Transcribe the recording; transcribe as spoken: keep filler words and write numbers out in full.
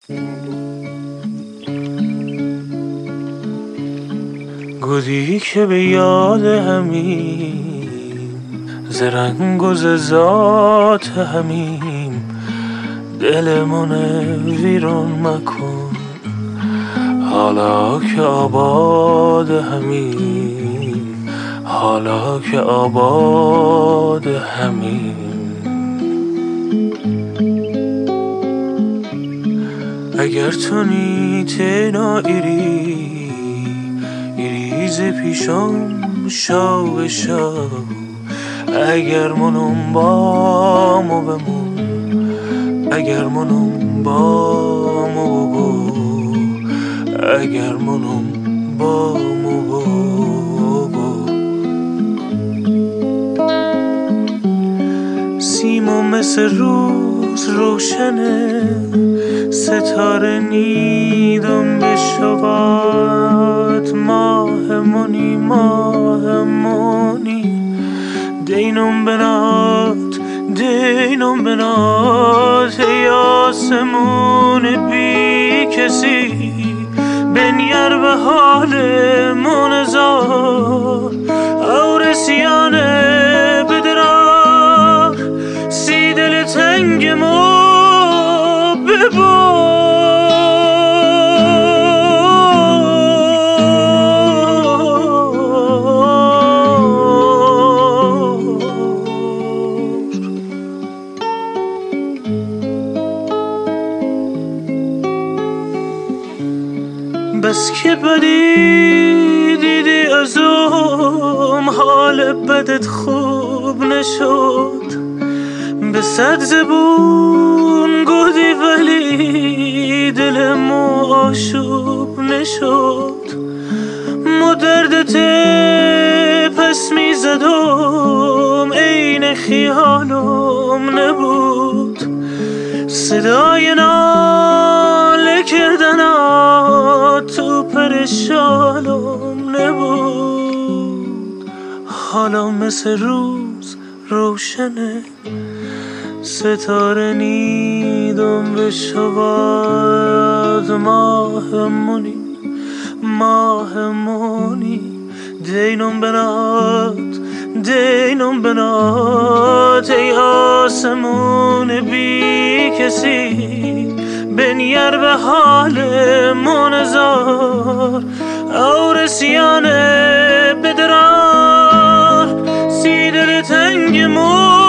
گودی که به یاد همیم ز رنگ و ز ذات همیم، دلمون ویرون مکن حالا که آباد همیم، حالا که آباد همیم. اگر تو نیتنا ایری ایریز پیشم شاو شاو، اگر منم بامو بمون، اگر منم بامو بگو، اگر منم بامو بگو. سیما مثل روز روشنه، ستاره نیدم بشود، ماه منی ماه منی، دینم بنات دینم بنات، ای آسمون بی کسی بنیر به حال منزار، او رسیانه بدرار سی دل تنگ ما ببار. بس که بدی دیدی ازم، حال بدت خوب نشد، به صد زبون گودی ولی دل مو آشوب نشد. مو دردت پس می زدم عین خیالم نبود، صدای ناله کردنات تو پرشانم نبود. حالا مثل روز روشنه، ستاره نیدم بشود، ماه منی ماه منی، دینم بنات دینم بنات، ای آسمون بی کسی بنیر به حال منزار، او رسیانه بدرار سی دل تنگ مو